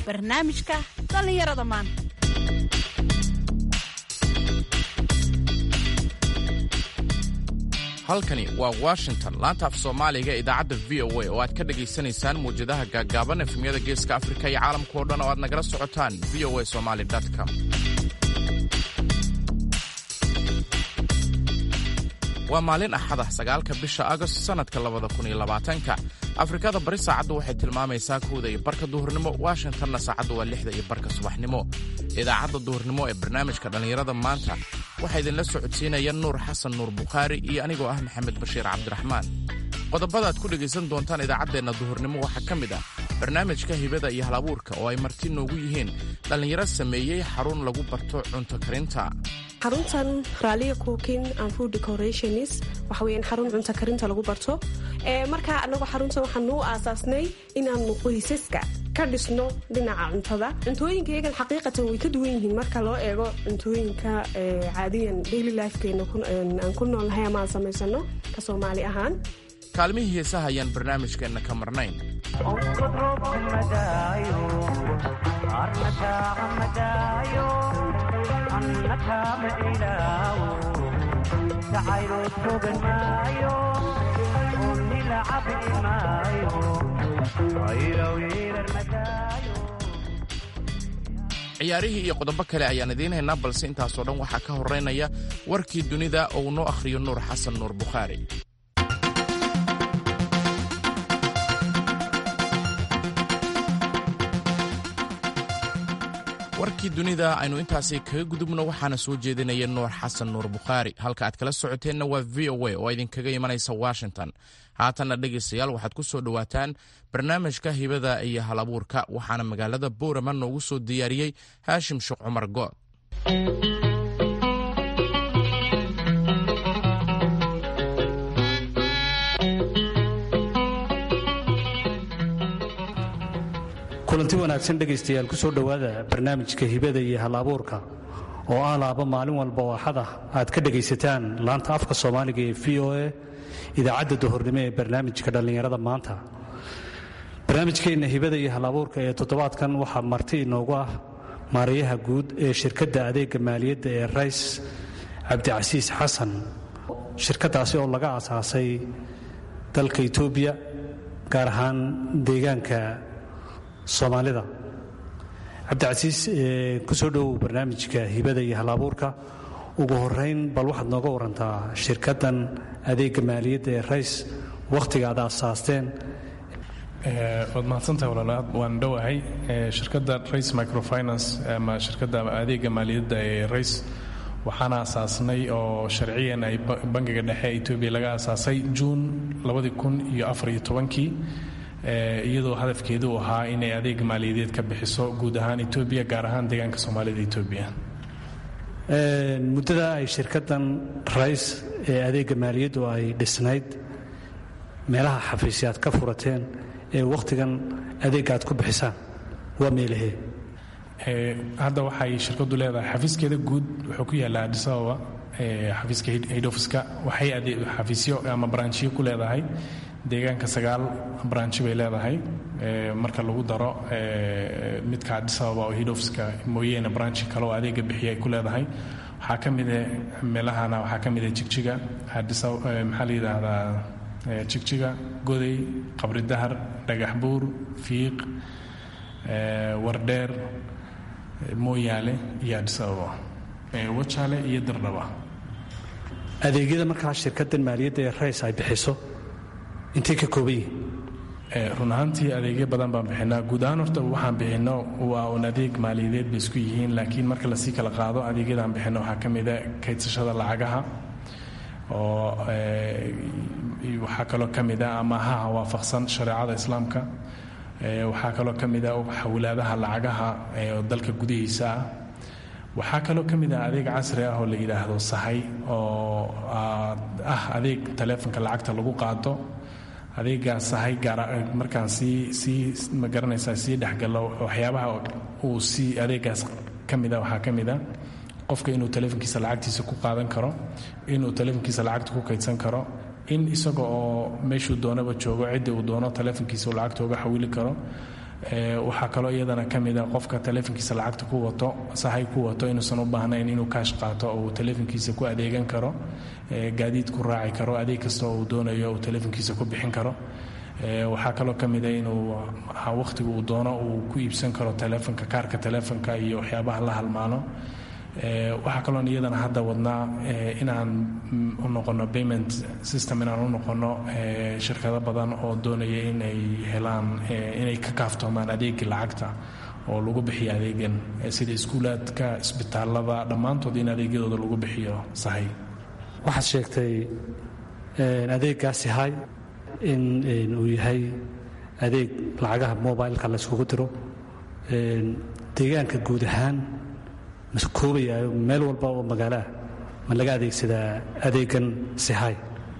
barnaamijka dhallinyarada maanta. halkani waa Washington, laanta af Soomaaliga idaacadda VOA oo aad ka dhageysanaysaan muujadaha gaagaaban efemyada Geeska Afrika iyo caalamka oo dhan oo aad nagala socotaan voasomali.com. waa maalin axada 9 bisha Agost sanadka 2020. Afrikada bari saacaddu waxay tilmaamaysaa 1:00 duhurnimo, Washingtonna saacaddu waa 6:00 subaxnimo. Idaacadda duhurnimo ee barnaamijka dhallinyarada maanta waxaa idinla socodsiinaya Nuur Xasan Nuur Bukhaari iyo anigoo ah Maxamed Bashiir Cabdiraxmaan. Qodobada aad ku dhegaysan doontaan idaacaddeenna duhurnimo waxaa ka mid ah barnaamijka hibada iyo halabuurka oo ay marti noogu yihiin dhallinyaro sameeyey xarun lagu barto cunto karinta. xaruntan Raaliya Cooking and Food Decorations waxa weeyaan xarun cunto karinta lagu barto. Marka anagu xaruntan waxaan u aasaasnay inaan qoysaska ka dhisno dhinaca cuntada. Cuntooyinkeegan xaqiiqatan way ka duwan yihiin marka loo eego cuntooyinka caadiyan daily life-keena aan ku noolnahay ama aan samaysano ka Soomaali ahaan. kaalmihii heesaha ayaan barnaamijkeenna ka marnayn. ciyaarihii iyo qodobo kale ayaan idiin haynaa, balse intaasoo dhan waxaa ka horeynaya warkii dunida oo uu noo akhriyo Nuur Xasan Nuur Bukhaari. warkii dunida aynu intaasi kaga gudubno waxaana soo jeedinaya Nuur Xasan Nuur Bukhaari. halka aad kala socoteenna waa VOA oo idinkaga imanaysa Washington. haatanna dhegaystayaal waxaad ku soo dhowaataan barnaamijka hibada iyo halabuurka, waxaana magaalada Boorama noogu soo diyaariyey Haashim Sheekh Cumar Good. kulanti wanaagsan dhegaystayaal ku soo dhowaada barnaamijka hibada iyo halabuurka oo ah laaba maalin walba oo axad ah aad ka dhegaysataan laanta afka Soomaaliga ee VOA idaacadda duhurnimo ee barnaamijka dhallinyarada maanta. barnaamijkeena hibada iyo halabuurka ee toddobaadkan waxaa marti inoogu ah maarayaha guud ee shirkadda adeega maaliyadda ee Rays Cabdicasiis Xasan. shirkadaasi oo laga aasaasay dalka Itoobiya, gaar ahaan deegaanka Soomaalida. Cabdicasiis, ku soo dhow barnaamijka hibada iyo halabuurka. ugu horeyn bal waxaad nooga warantaa shirkaddan adeega maaliyadda ee Rays, waqtiga aad aasaasteen. waad mahadsantahay walaalaad, waan dhowahay. shirkadda Rays Microfinance ama shirkadda adeega maaliyadda ee Rays waxaan aasaasnay oo sharciyan ay bangiga dhexe Itoobiya laga aasaasay Juun 2014 iyadoo hadafkeedu uu ahaa inay adeeg maaliyadeed ka bixiso guud ahaan Itoobiya, gaar ahaan deegaanka Soomaalida Itoobiya. muddada ay shirkaddan Rays ee adeega maaliyaddu ay dhisnayd, meelaha xafiisyaad ka furateen ee wakhtigan adeegga aad ku bixisaan waa meelahee? hadda waxay shirkaddu leedahay xafiiskeeda guud wuxuu ku yaalaa Addis Ababa. xafiiska head office-ka waxay xafiisyo ama branchiyo ku leedahay deegaanka 9 branch bay leedahay. marka lagu daro midka Addis Ababa oo head office-ka mooyeena branch kale oo adeega bixiya ay ku leedahay. waxaa ka mid ah meelahana waxaa ka mid ah Jigjiga, Addis Ababa, maxaa la yidhaahdaa, Jigjiga, Goday, Qabri Dahar, Dhagax Buur, Fiiq, Wardheer, Mooyaale iyo Addis Ababa, Wajaale iyo Dardhaba. adeegyada markaa shirkaddan maaliyadda ee Rays ay bixiso intee ka kooban yihiin? run ahaantii adeegyo badan baan bixinaa. guud ahaan horta waxaan bixinno waa un adeeg maaliyadeed bay isku yihiin, laakiin marka lasii kala qaado adeegyadaan bixinno waxaa ka mid a kaydsashada lacagaha oo waxaa kaloo ka mid a amaahaha waafaqsan shareecada islaamka. waxaa kaloo ka mid a xawlaadaha lacagaha oo dalka gudihiisa ah. waxaa kaloo ka mid ah adeeg casri ah oo la yidhaahdo sahay, oo ah adeeg taleefanka lacagta lagu qaato. adeegaas sahay markaan sii magaranaysaa sii dhexgalo waxyaabaha uu adeegaas ka mid a waxaa ka mid a qofka inuu taleefankiisa lacagtiisa ku qaadan karo, inuu taleefankiisa lacagta ku kaydsan karo, in isaga oo meeshuu doonaba joogo cidda uu doono taleefankiisa uu lacagta uga xawili karo. waxaa kaloo iyadana ka mida qofka taleefonkiisa lacagta ku wato sahay ku wato inuusan u baahnayn inuu kaash qaato oo uu taleefonkiisa ku adeegan karo, gaadiid ku raaci karo, adeeg kasta oo uu doonayo uu taleefonkiisa ku bixin karo. waxaa kaloo ka mida inuu wakhtiga uu doono uu ku iibsan karo taleefonka, kaarka taleefonka iyo waxyaabaha la halmaano. waxaa kaloon iyadana hadda wadnaa inaan u noqono payment system, inaan u noqono shirkado badan oo doonaya inay helaan inay ka kaaftoomaan adeegii lacagta oo lagu bixiyo adeegan, sida iskuulaadka, isbitaalada, dhammaantood in adeegyadooda lagu bixiyo sahay. waxaad sheegtay adeeggaasi hay in uu yahay adeeg lacagaha mobileka layskugu diro. deegaanka guud ahaan ma koobayayo meel walba oo magaalo ah ma laga adeegsadaa adeegan sahay?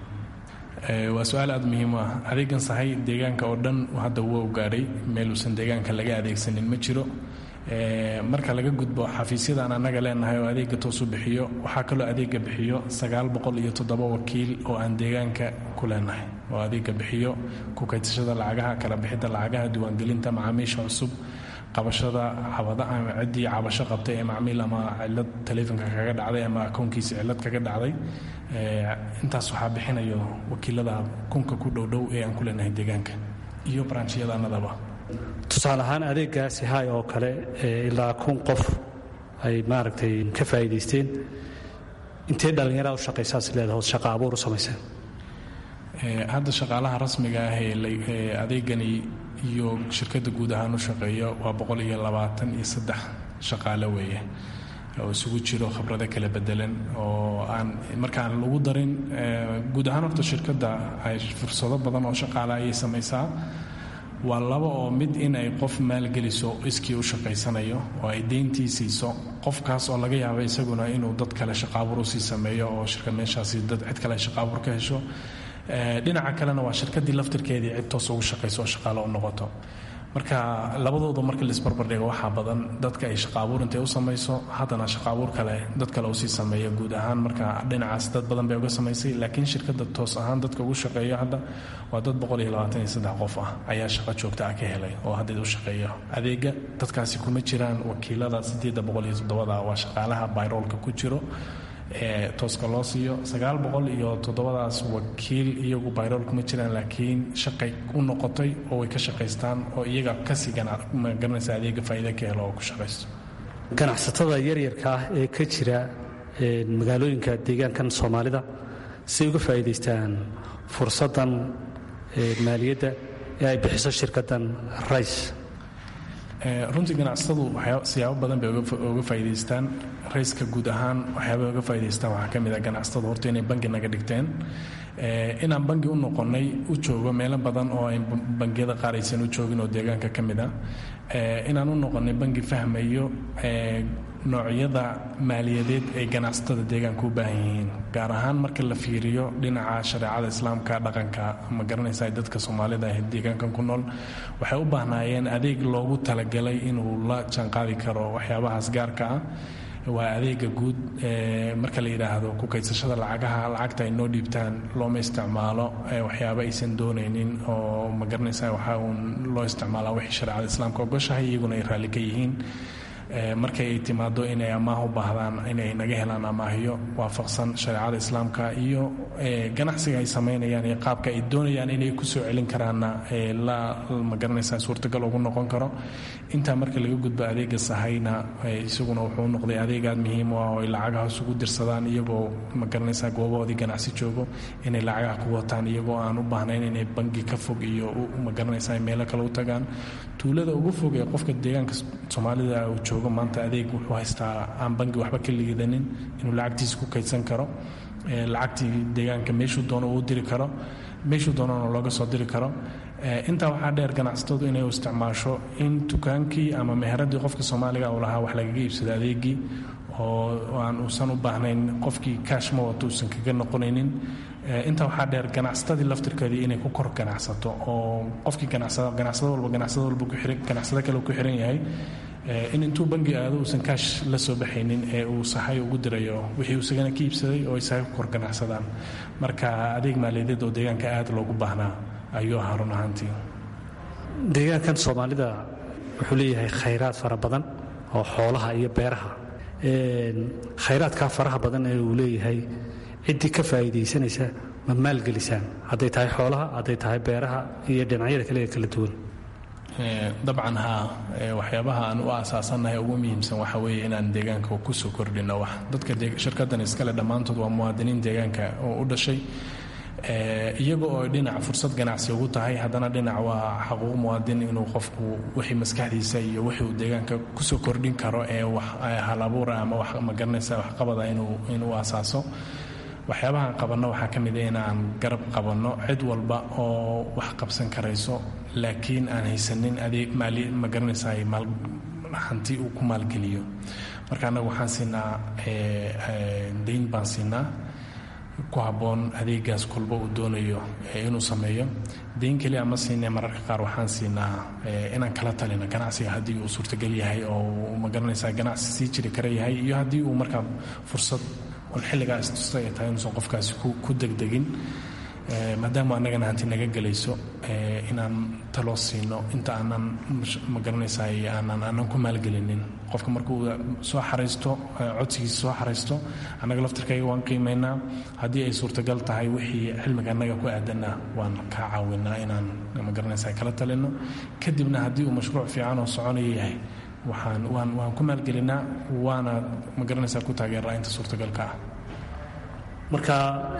waa su-aal aad muhiim u ah. adeegan sahay deegaanka oo dhan hadda wuu gaadhay, meel uusan deegaanka laga adeegsanin ma jiro. marka laga gudbo xafiisyadan annaga leenahay oo adeega toosu bixiyo, waxaa kaloo adeega bixiyo 907 wakiil oo aan deegaanka ku leenahay oo adeega bixiyo ku kaydashada lacagaha, kala bixidda lacagaha, diiwaangelinta macaamiisha cusub, qabashada ciddii cabasho qabtay ee macmiil ama cilad taleefonka kaga dhacday ama akoonkiisa cilad kaga dhacday. intaas waxaa bixinayo wakiilada kunka ku dhowdhow ee aan ku leenahay deegaanka iyo branchyadanadaba. tusaale ahaan adeeggaasi hay oo kale ilaa 1,000 qof ay maaragtay ka faa'iidaysteen, intee dhallinyarada u shaqaysaas leedahood shaqa abuur u samayseen? hadda shaqaalaha rasmiga ah ee adeegani iyo shirkadda guud ahaan u shaqeeya waa 123 shaqaale weeye, oo isugu jiro khibrado kala bedelan oo aan markaan lagu darin. guud ahaan horta shirkadda ay fursado badan oo shaqaale ayay samaysaa. waa laba oo mid in ay qof maalgeliso iskii u shaqaysanayo oo ay deyntii siiso qofkaas oo laga yaaba isaguna inuu dad kale shaqaabuur usii sameeyo oo shirkad meeshaasi dad cid kale shaqaabuur ka hesho. dhinaca kalena waa shirkaddii laftirkeedii cid toos ugu shaqayso oo shaqaale u noqoto. marka labadooda marka laisbarbardhigo waxaa badan dadka ay shaqaabuur intay u samayso haddana shaqaabuur kale dad kale usii sameeya. guud ahaan marka dhinacaas dad badan bay uga samaysay, laakiin shirkadda toos ahaan dadka ugu shaqeeya hadda waa dad 123 qof ah ayaa shaqo joogta ah ka helay oo hadda u shaqeeya adeega. dadkaasi kuma jiraan wakiilada 807 waa shaqaalaha bayroolka ku jiro ee tooska loo siiyo. 907daas wakiil iyagu bayrool kuma jiraan, laakiin shaqay u noqotay oo way ka shaqaystaan oo iyaga kasii garanaysa adeega faa'iida ka helo oo ku shaqaysto. ganacsatada yaryarka ah ee ka jira magaalooyinka deegaankan soomaalida si uga faa'iidaystaan fursaddan maaliyadda ee ay bixiso shirkaddan rays? runtii ganacsatadu siyaabo badan bay uga faa'iidaystaan. rayska guud ahaan waxyaabay uga faa'iidaystaan waxaa ka mid ah ganacsatadu horta inay bangi naga dhigteen, inaan bangi u noqonnay u joogo meelo badan oo ay bangiyada qaar aysan u joogin oo deegaanka ka mid ah, inaan u noqonnay bangi fahmayo noocyada maaliyadeed ay ganacsatada deegaanka u baahan yihiin, gaar ahaan marka la fiiriyo dhinaca shareecada islaamka, dhaqanka ma garanaysa dadka soomaalida ah deegaankan ku nool waxay u baahnaayeen adeeg loogu talagalay inuu la jaanqaadi karo waxyaabahaas gaarka ah. waa adeega guud. marka la yidhaahdo ku kaydsashada lacagaha, lacagta ay noo dhiibtaan looma isticmaalo waxyaaba aysan doonaynin oo ma garanaysa waxaa uun loo isticmaalaa wixii shareecada islaamka ogoshahay, iyaguna ay raalli ka yihiin. markay ay timaado inay amaah u baahdaan inay naga helaan amaahyo waafaqsan shareecada islaamka iyo ganacsiga ay samaynayaan iyo qaabka ay doonayaan inay ku soo celin karaanna ma garanaysaa suurtagal ugu noqon karo. intaa marka laga gudbo adeega sahayna isaguna wuxuu noqday adeeg aad muhiim u ah oo ay lacagaha isugu dirsadaan iyagoo ma garanaysaa goobahoodii ganacsi joogo, inay lacagaha ku wataan iyagoo aan u baahnayn inay bangi ka fog iyo ma garanaysaa meelo kale u tagaan. tuulada ugu fog ee qofka deegaanka soomaalida uu joogo maanta adeeg wuxuu haystaa aan bangi waxba ka liidanin, inuu lacagtiisa ku kaydsan karo, lacagtii deegaanka meeshuu doono uu diri karo, meeshuu doonana looga soo diri karo. intaa waxaa dheer ganacsatadu inay u isticmaasho in dukaankii ama meheradii qofka soomaaliga uu lahaa wax lagaga iibsado adeegii oo aan uusan u baahnayn qofkii kaash ma wato uusan kaga noqonaynin. intaa waxaa dheer ganacsatadii laftirkeedii inay ku kor ganacsato oo qofkii ganacsado walba ganacsado kale ku xiran yahay in intuu bangi aado uusan kaash la soo baxaynin ee uu sahay ugu dirayo wixii uu isagana ka iibsaday oo ay sahay ku kor ganacsadaan. marka adeeg maaliyadeed oo deegaanka aad loogu baahnaa ayuu ahaa run ahaantii. deegaankan soomaalida wuxuu leeyahay khayraad fara badan oo xoolaha iyo beeraha. khayraadkaa faraha badan ee uu leeyahay ciddii ka faa'iidaysanaysa ma maalgelisaan, hadday tahay xoolaha, hadday tahay beeraha iyo dhinacyada kale ee kala duwan? dabcan haa, waxyaabaha aan u aasaasannahay ugu muhiimsan waxa weeye inaan deegaanka kusoo kordhino wax. dadka shirkaddan iskale dhammaantood waa muwaadiniin deegaanka oo u dhashay, iyaga oo dhinac fursad ganacsi ugu tahay, haddana dhinac waa xaquuq muwaadin inuu qofku wixii maskaxdiisa iyo wixii uu deegaanka kusoo kordhin karo ee wax hal abuura ama wax magaranaysa waxqabada inuu asaaso. waxyaabahaan qabanno waxaa ka mid a inaan garab qabanno cid walba oo wax qabsan karayso laakiin aan haysanin adeeg ma garanaysaa hanti uu ku maalgeliyo. marka annaga waxaan siinaa dayn baan siinaa ku habboon adeegaas kolba uu doonayo inuu sameeyo. dayn keliya ma siinay, mararka qaar waxaan siinaa inaan kala talino ganacsiga haddii uu suurtagal yahay oo ma garanaysaa ganacsi sii jiri kara yahay, iyo haddii uu markaa fursad on xilligaa istusta ay tahay inuusan qofkaasi ku degdegin, maadaama annagana hanti naga gelayso inaan taloo siino inta aanan ma garanaysaa aanan ku maalgelinin. qofka markuu soo xaraysto codsigiisa soo xaraysto, annaga laftirkayga waan qiimaynaa. haddii ay suurtagal tahay wixii cilmiga annaga ku aadanna waan kaa caawinaa inaan ma garanaysaa kala talino. kadibna haddii uu mashruuc fiican oo soconaya yahay waan ku maalgelinaa, waana ma garanaysaa ku taageeraa inta suurtagalka ah. marka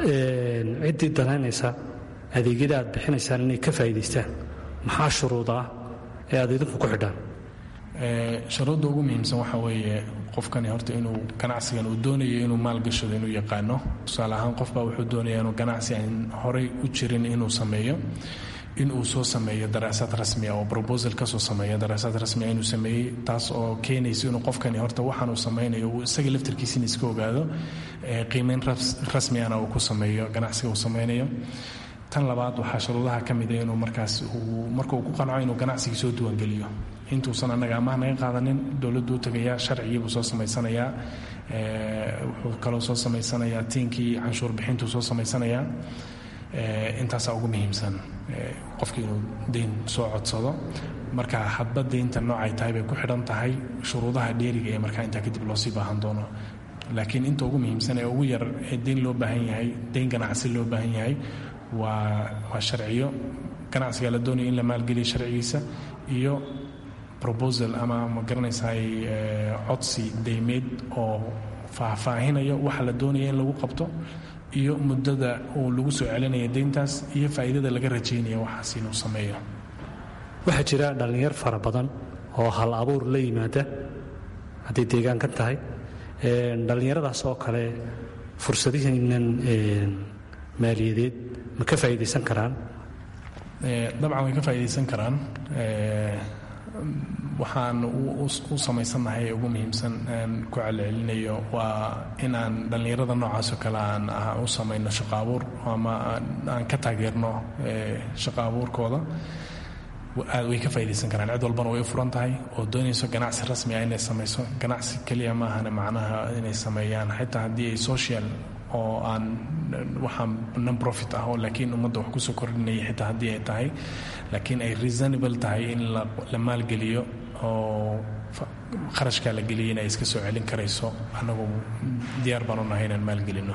ciddii danaynaysa adeegyada aad bixinaysaan inay ka faa'iidaystaan, maxaa shuruuda ah ee aad idinku ku xidhaan? shuruudda ugu muhiimsan waxaa weeye qofkani horta inuu ganacsigan uu doonayo inuu maalgashado inuu yaqaano. tusaale ahaan qofbaa wuxuu doonayaa inuu ganacsi aan horay u jirin inuu sameeyo, inuu soo sameeyo daraasad rasmia oo proposal ka soo sameeya daraasad rasmia inuu sameeyey, taas oo keenaysa inuu qofkani horta waxaan uu samaynayo uu isaga laftarkiisina iska ogaado, qiimayn rasmiana uu ku sameeyo ganacsiga uu samaynayo. tan labaad waxaa shuruudaha ka mid a inuu markaas marka uu ku qanco inuu ganacsigii soo diiwaangeliyo. intuusan annaga amaah naga qaadanin, dowladdu u tegayaa, sharcigiibuu soo samaysanayaa, wuxuu kaloo soo samaysanayaa tiinkii canshuur bixintuu soo samaysanayaa. intaasaa ugu muhiimsan qofkii inuu dayn soo codsado. marka hadba daynta noocay tahay bay ku xidhan tahay shuruudaha dheeriga ee markaa intaa kadib loosii baahan doono. laakiin inta ugu muhiimsan ee ugu yar ee dayn loo baahan yahay, dayn ganacsi loo baahan yahay, waa sharciyo ganacsiga la doonaya in la maalgeliyo sharcigiisa, iyo proposal ama ma garanaysaa codsi daymeed oo faahfaahinayo waxa la doonaya in lagu qabto, iyo muddada uu lagu soo celinaya dayntaas, iyo faa'iidada laga rajaynaya waxaas inuu sameeyo. waxaa jira dhallinyar fara badan oo hal abuur la yimaada hadday deegaankan tahay. dhallinyaradaas oo kale fursadihiinan maaliyadeed ma ka faa'iidaysan karaan? dabcan way ka faa'iidaysan karaan. waxaan u samaysannahay ugu muhiimsan aan ku celcelinayo waa inaan dhallinyarada noocaasoo kale aan u samayno shaqo abuur, ama aan ka taageerno shaqo abuurkooda. way ka faa'iidaysan karaan, cid walbana way u furan tahay oo doonayso ganacsi rasmi ah inay samayso. ganacsi keliya maahane macnaha inay sameeyaan xitaa haddii ay social oo aan waxaan non profit ah oo laakiin ummadda wax kusoo kordhinaya xitaa haddii ay tahay, laakiin ay reasonable tahay in la maalgeliyo oo kharashkaa la geliyay in ay iska soo celin karayso. annagu diyaar baan u nahay inaan maalgelino.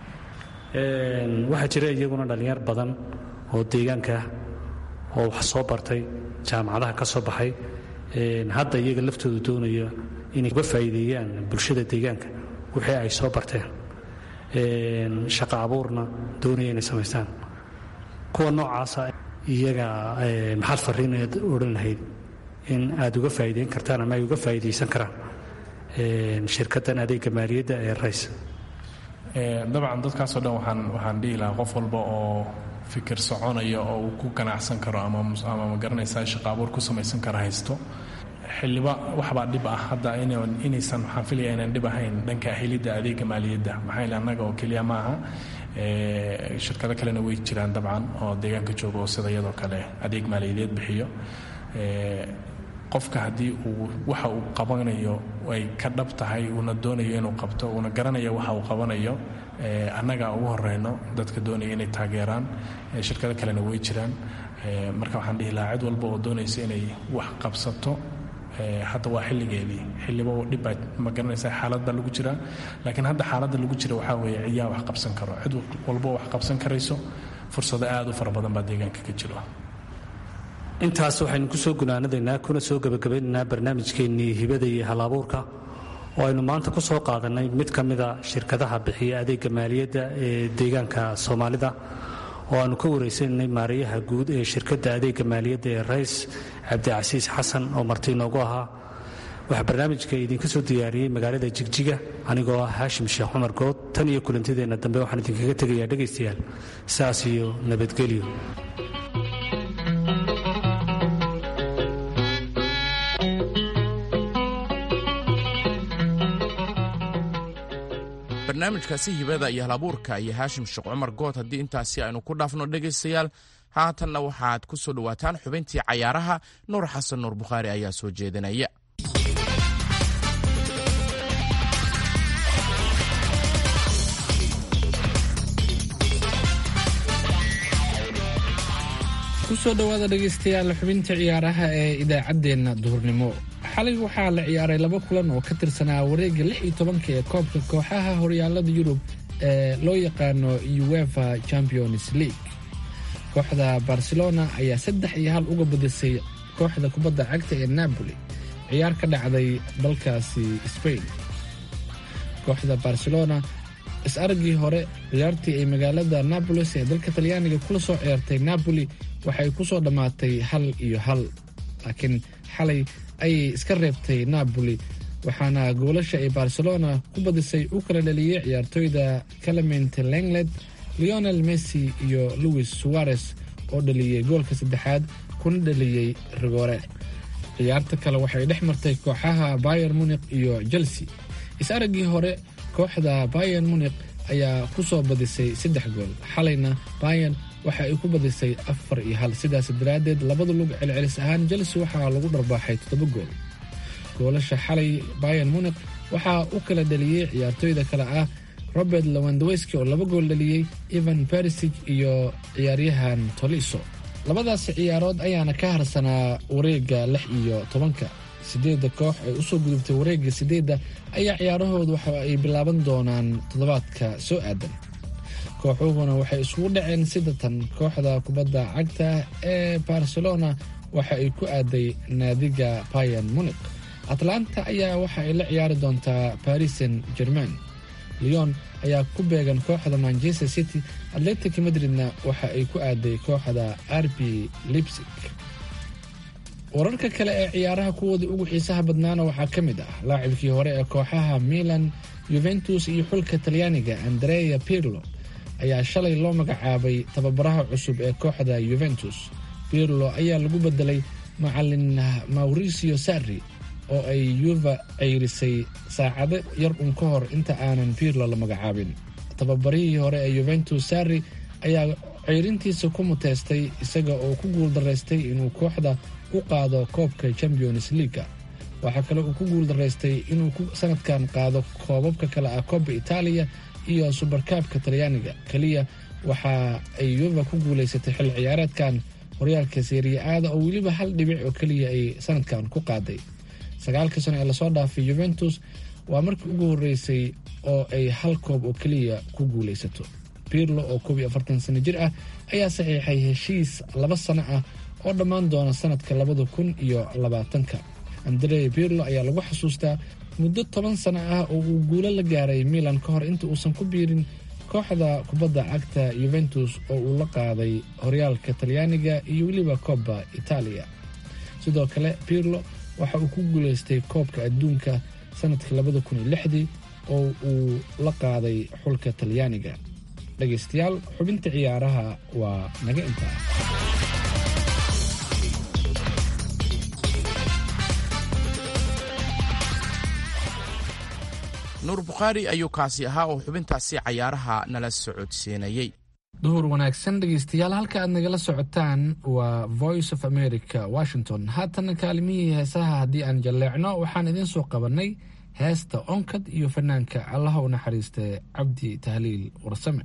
waxaa jira iyaguna dhallinyar badan oo deegaanka oo wax soo bartay, jaamacadaha ka soo baxay, hadda iyaga laftooda doonaya inay uga faa'iideeyaan bulshada deegaanka wixii ay soo barteen, shaqo abuurna doonaya inay samaystaan. kuwa noocaasa iyaga maxaad farriinaad odhan lahayd in aad uga faa'iideyn kartaan ama ay uga faa'iidaysan karaan shirkaddan adeegga maaliyadda ee rays? dabcan dadkaasoo dhan waxaan dhihi lahaa qof walba oo fikir soconaya oo uu ku ganacsan karo ama ma garanaysaa shaqo abuur ku samaysan kara haysto. xilliba waxbaa dhib ah hadda inaysan, waxaan filaya inaan dhib ahayn dhanka helidda adeegga maaliyadda. maxaa yeele annaga oo keliya maaha, shirkado kalena way jiraan dabcan oo deegaanka jooga oo sida iyadoo kale adeeg maaliyadeed bixiyo. qofka haddii uu waxa uu qabanayo ay ka dhab tahay, uuna doonayo inuu qabto, uuna garanayo waxa uu qabanayo, annaga ugu horeyno dadka doonaya inay taageeraan. shirkado kalena way jiraan. marka waxaan dhihi lahaa cid walba oo doonaysa inay wax qabsato hadda waa xilligeedii xilliba dhibbaad ma garanaysaa xaaladda lagu jiraa laakiin hadda xaaladda lagu jira waxaa weeye yaa wax qabsan karo cid walbo wax qabsan karayso fursado aad u fara badan baa deegaanka ka jiro. intaas waxaynu ku soo gunaanadaynaa kuna soo gebagabaynaynaa barnaamijkeennii hibada iyo hal-abuurka oo aynu maanta ku soo qaadannay mid ka mida shirkadaha bixiya adeegga maaliyadda ee deegaanka soomaalida oo aanu ka waraysanay maarayaha guud ee shirkadda adeegga maaliyadda ee rays cabdicasiis xasan oo marti inoogu ahaa. waxaa barnaamijka idinka soo diyaariyey magaalada jigjiga anigoo ah haashim sheekh cumar good. tan iyo kulantideenna dambe waxaan idinkaga tegayaa dhegaystayaal saas iyo nabadgelyo. barnaamijkaasi hibada iyo halabuurka iyo haashim sheekh cumar good haddii intaasi aynu ku dhaafno dhegaystayaal haatanna waxaad ku soo dhowaataan xubintii cayaaraha. nuur xasan nuur bukhaari ayaa soo jeedinaya. kusoo dhowaada dhegaystayaal xubinta ciyaaraha ee idaacaddeenna duhurnimo. xalay waxaa la ciyaaray 2 kulan oo ka tirsanaa wareegga 16 ee koobka kooxaha horyaalada yurub ee loo yaqaano UEFA Champions League. kooxda Barcelona ayaa 3-1 uga badisay kooxda kubadda cagta ee Napoli ciyaar ka dhacday dalkaasi Spain. kooxda Barcelona is-aragii hore ciyaartii ay magaalada Naples ee dalka Talyaaniga kula soo ciyaartay Napoli waxay ku soo dhammaatay 1-1 laakiin xalay ayay iska reebtay Napoli waxaana goolasha ay Barcelona ku badisay u kala dhaliyay ciyaartoyda Clement Lenglet, Lionel Messi iyo Luis Suarez oo dhaliyay goolka saddexaad kuna dhaliyay rigore. ciyaarta kale waxay dhex martay kooxaha Bayern Munich iyo Chelsea. is-aragii hore kooxda Bayern Munich ayaa ku soo badisay 3 gool. xalayna Bayern waxa ay ku badisay 4-1 sidaas daraaddeed labada lug celcelis ahaan Chelsea waxaa lagu dharbaaxay 7 gool. goolasha xalay Bayern Munich waxaa u kala dhaliyay ciyaartoyda kale ah Robert Lewandowski oo 2 gool dhaliyay, Ivan Perisic iyo ciyaaryahan Tolisso. labadaas ciyaarood ayaana ka harsanaa wareegga 6 iyo 10. 8 koox ay u soo gudubtay wareegga 8 ayaa ciyaarahooda waxa ay bilaaban doonaan toddobaadka soo aadan. kooxuhuna waxay isugu dhaceen 6 kooxda kubadda cagta ee Barcelona waxa ay ku aaday naadiga Bayern Munich. Atlanta ayaa waxa ay la ciyaari doontaa Paris Saint-Germain. Lyon ayaa ku beegan kooxda Manchester City. Atletico Madridna waxa ay ku aaday kooxda RB Leipzig. wararka kale ee ciyaaraha kuwooda ugu xiisaha badnaana waxaa ka mid ah laacibkii hore ee kooxaha Milan, Juventus iyo xulka Talyaaniga Andrea Pirlo ayaa shalay loo magacaabay tababaraha cusub ee kooxda Juventus. Pirlo ayaa lagu bedelay macallin Mauricio Sarri oo ay Juve ceyrisay saacado yar ka hor inta aanan Pirlo la magacaabin. tababarihii hore ee Juventus Sarri ayaa ceyrintiisa ku muteystay isaga oo ku guuldaraystay inuu kooxda u qaado koobka Champions League. waxaa kale uu ku guuldaraystay inuu sanadkan qaado koobabka kale ah Coppa Italia iyo Supercupka Talyaaniga. kaliya waxa ay Juve ku guuleysatay xil ciyaareedkan horyaalka Serie A oo weliba 1 dhibic oo kaliya ay sanadkan ku qaaday. 9 sano ee la soo dhaafay Juventus waa markii ugu horeysay oo ay 1 koob oo kaliya ku guuleysato. Pirlo oo 41 sano jir ah ayaa saxiixay heshiis 2 sano ah oo dhammaan doona sanadka 2020. Andrea Pirlo ayaa lagu xasuustaa muddo 10 sano ah oo uu guulo la gaaray Milan ka hor inta uusan ku biirin kooxda kubadda cagta Juventus oo uu la qaaday horyaalka Talyaaniga iyo weliba Coppa Italia. sidoo kale Pirlo waxa uu ku guuleystay koobka adduunka sanadka 2006 oo uu la qaaday xulka Talyaaniga. dhageystayaal xubinta ciyaaraha waa naga intaa. nuur bukhaari ayuu kaasi ahaa oo xubintaasi cayaaraha nala socodsiinayey. duhur wanaagsan dhegeystayaal, halka aad nagala socotaan waa Voice of America Washington. haatana kaalimihii heesaha haddii aan jalleecno waxaan idiin soo qabanay heesta onkad iyo fanaanka allaha u naxariista Cabdi Tahliil Warsame.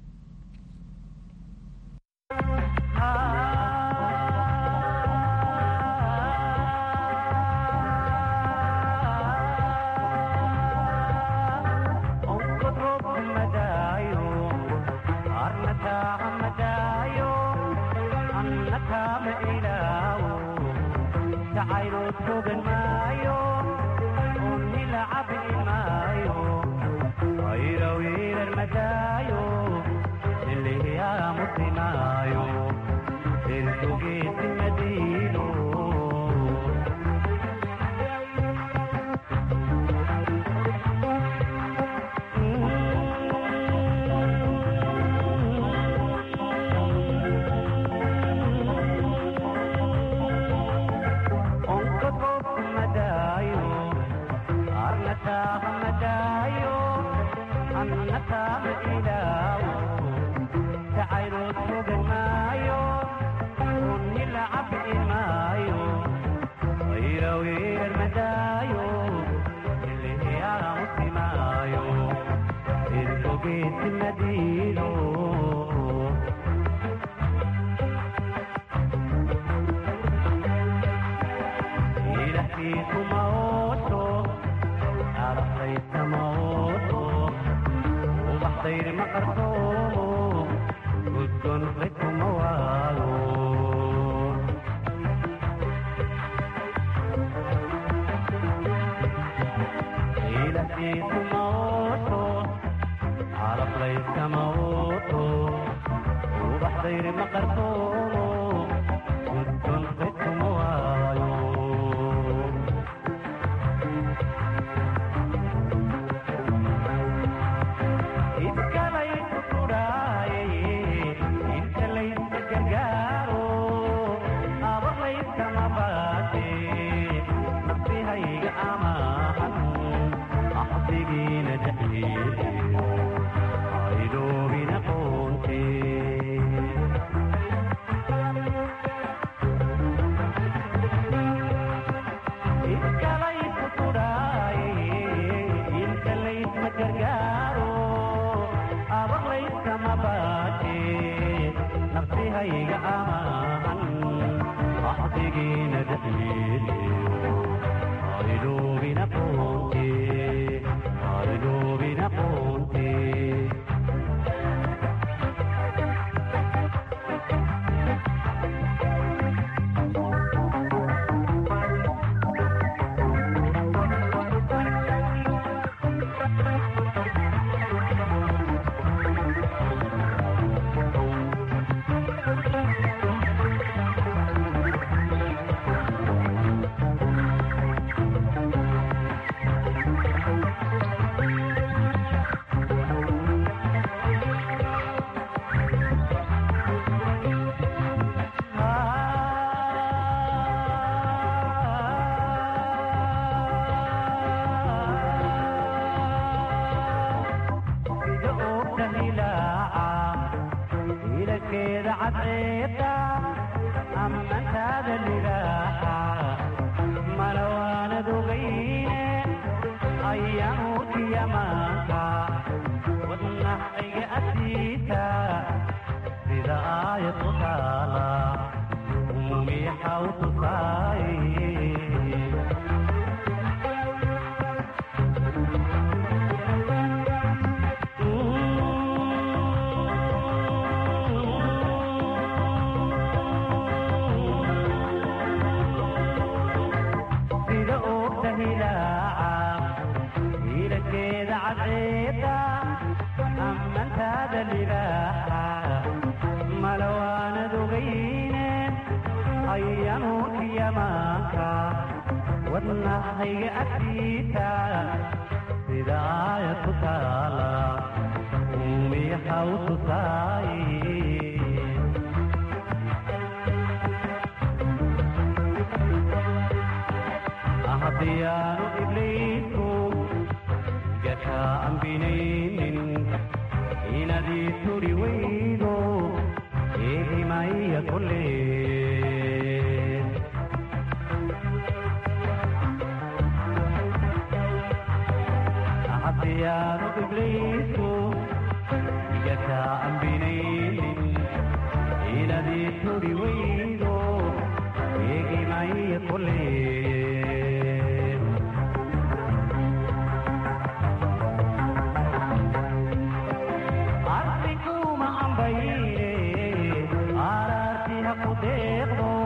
Arti kuma ambaye, arati hakudeqdo.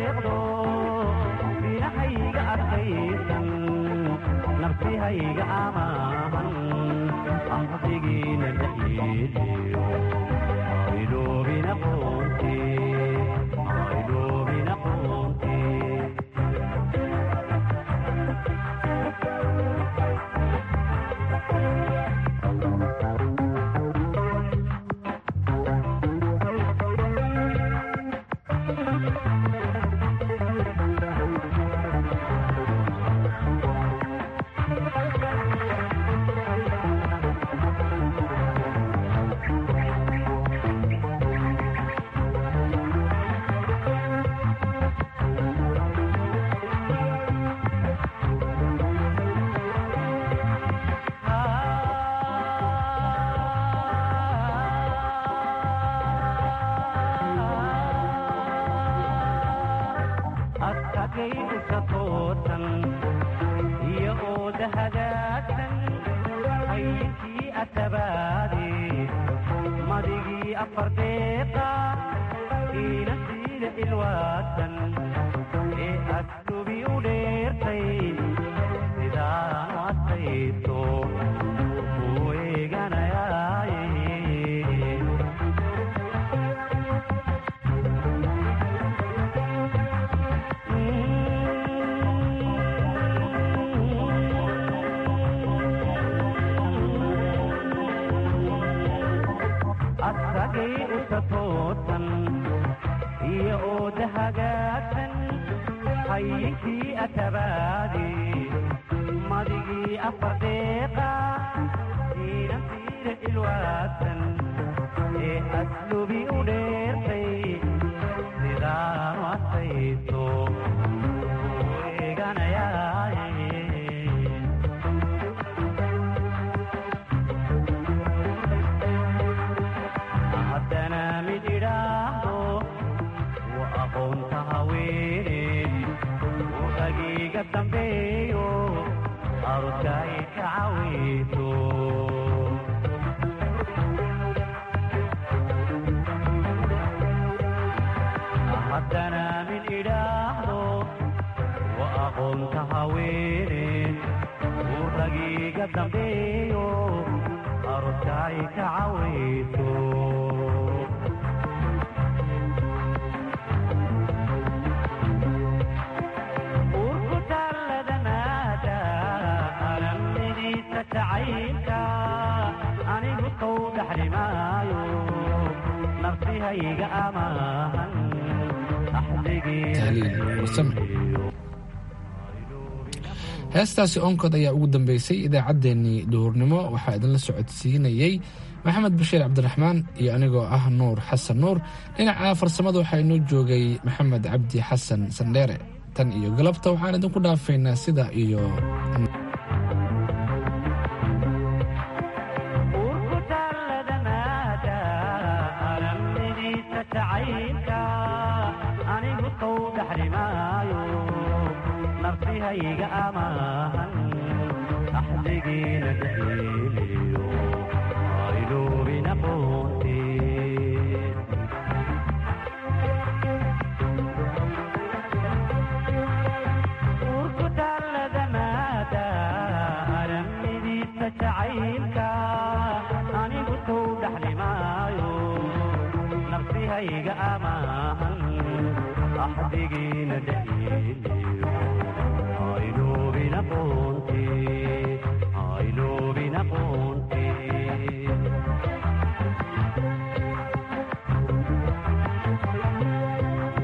deeqdo dinahayga adkaysan nafsihayga amaahan axdigiina dhaxyeeliyo iloobina qoonte iloobina qoonte heestaasi onkod ayaa ugu dambeysay idaacaddeenii duhurnimo waxaa idinla socodsiinayey maxamed bashiir cabdiraxmaan iyo anigoo ah nuur xasan nuur dhinaca farsamada waxaa inoo joogay maxamed cabdi xasan sandheere tan iyo galabta waxaan idinku dhaafaynaa sida iyo nafsihayga amaahan axdigiina dhaxyeeliyo iloobina qoonte uurku taalladamaada aramidiisa jacaylka anigu sow dhaxlimaayo nafsihayga amaahan axdigiina dhaxyeeliyo